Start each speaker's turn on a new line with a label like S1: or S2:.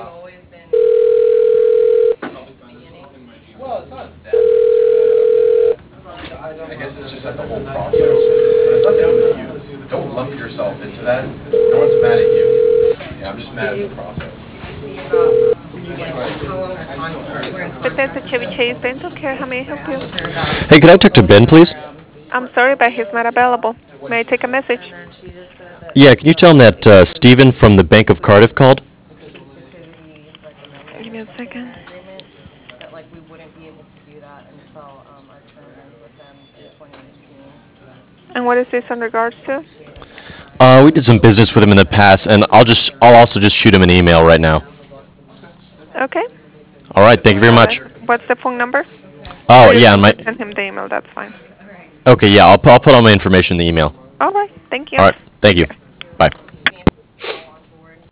S1: Well, it's not that. I guess it's just that the whole process. But it's nothing with you. Don't lump yourself into that. No one's mad at you. Yeah, I'm just mad at the process.
S2: Bethesda Chevy Chase Dental Care, how may I help you?
S3: Hey, could I talk to Ben, please?
S2: I'm sorry, but he's not available. May I take a message?
S3: Yeah, can you tell him that Stephen from the Bank of Cardiff called?
S2: Give me a second. And what is this in regards to?
S3: We did some business with him in the past, and I'll also just shoot him an email right now.
S2: Okay.
S3: All right, thank you very
S2: All
S3: much.
S2: right. What's the phone number?
S3: Oh,
S2: Or you
S3: yeah,
S2: can just send him the email. That's fine.
S3: okay, yeah, I'll put all my information in the email.
S2: All right. Thank you.
S3: All right, thank you.